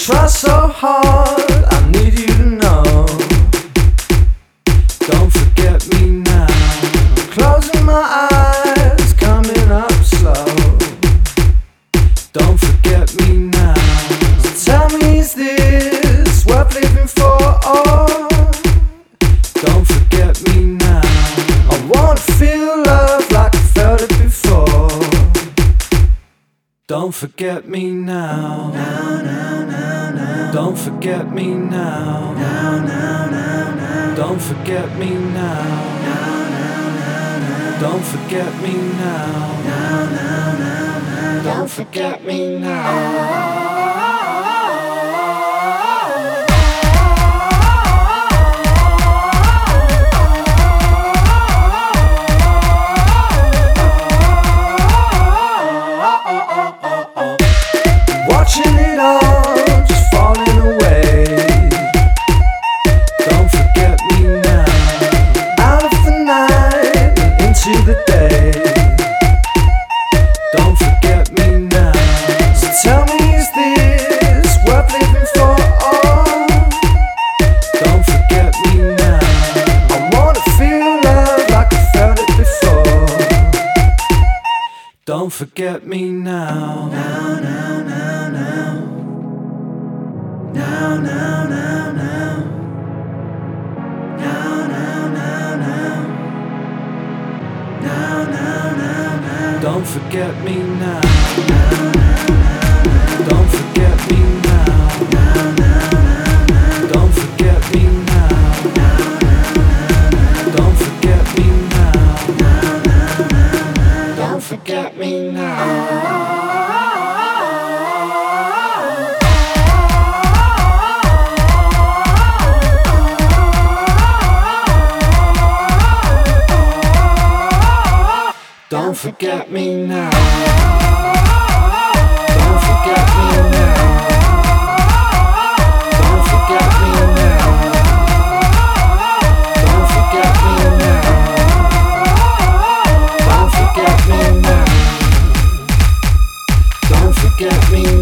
try so hard, I need you to know. Don't forget me now. Closing my eyes, coming up slow. Don't forget me now. So tell me, is this worth living for? Oh, don't forget me now. I wanna feel love like I felt it before. Don't forget me now. Don't forget me now. Don't forget me now. Don't forget me now. Don't forget me now. Watching it all just falling away. Don't forget me now. Out of the night and into the day. Don't forget me now. So tell me, is this worth living for? Oh, don't forget me now. I wanna feel love like I felt it before. Don't forget me now. Now, now, now, now. Now, now, now, now. Now, now, now, now. Now, now, now, now. Don't forget me now. Don't forget me now. Don't forget me now. Don't forget me now. Don't forget me now. Don't forget me now. Don't forget me now. Don't forget me now. Don't forget me now. Don't forget me now. Don't forget me